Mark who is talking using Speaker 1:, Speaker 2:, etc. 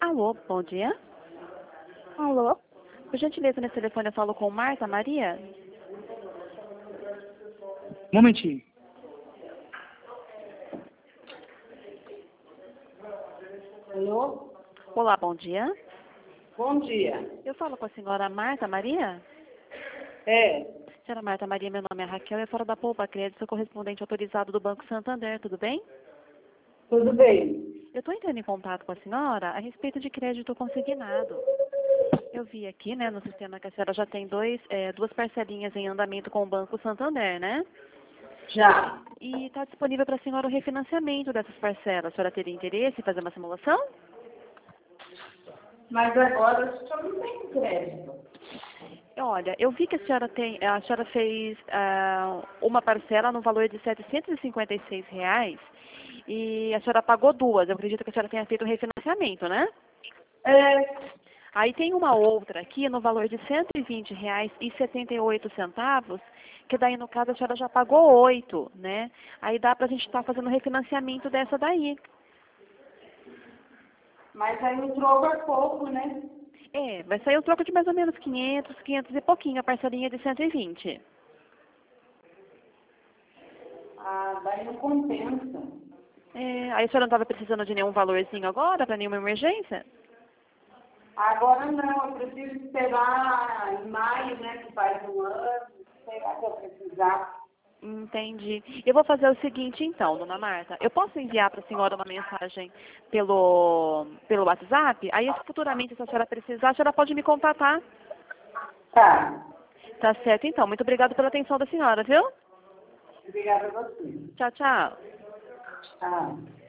Speaker 1: Alô, bom dia.
Speaker 2: Alô?
Speaker 1: Por gentileza, nesse telefone eu falo com Marta Maria?
Speaker 3: Um momentinho.
Speaker 2: Alô?
Speaker 1: Olá, bom dia.
Speaker 2: Bom dia.
Speaker 1: Eu falo com a senhora Marta Maria?
Speaker 2: É,
Speaker 1: Senhora Marta Maria, meu nome é Raquel, é fora da Poupa Crédito, sou correspondente autorizado do Banco Santander, tudo bem?
Speaker 2: tudo bem.
Speaker 1: Eu estou entrando em contato com a senhora a respeito de crédito consignado. Eu vi aqui, né, no sistema que a senhora já tem duas parcelinhas em andamento com o Banco Santander, né?
Speaker 2: Já.
Speaker 1: E está disponível para a senhora o refinanciamento dessas parcelas. A senhora teria interesse em fazer uma simulação?
Speaker 2: Mas agora a senhora não tem crédito.
Speaker 1: Olha, eu vi que a senhora fez uma parcela no valor de R$ 756 e a senhora pagou duas. Eu acredito que a senhora tenha feito o refinanciamento, né?
Speaker 2: É,
Speaker 1: Aí tem uma outra aqui no valor de R$ 120,78, que daí no caso a senhora já pagou 8, né? Aí dá pra gente estar fazendo o refinanciamento dessa daí.
Speaker 2: mas aí o troco é pouco, né?
Speaker 1: É, vai sair o troco de mais ou menos 500 e pouquinho, a parcelinha de 120.
Speaker 2: Ah, daí não compensa.
Speaker 1: É, aí a senhora não estava precisando de nenhum valorzinho agora, para nenhuma emergência?
Speaker 2: Agora não, eu preciso esperar em maio, né, que faz um ano, será que eu precisar?
Speaker 1: Entendi. Eu vou fazer o seguinte então, dona Marta. Eu posso enviar para a senhora uma mensagem pelo WhatsApp? Aí, futuramente, se a senhora precisar, a senhora pode me contatar.
Speaker 2: Tá.
Speaker 1: Tá certo, então. Muito obrigada pela atenção da senhora, viu?
Speaker 2: Obrigada a você.
Speaker 1: Tchau, tchau.
Speaker 2: Tchau.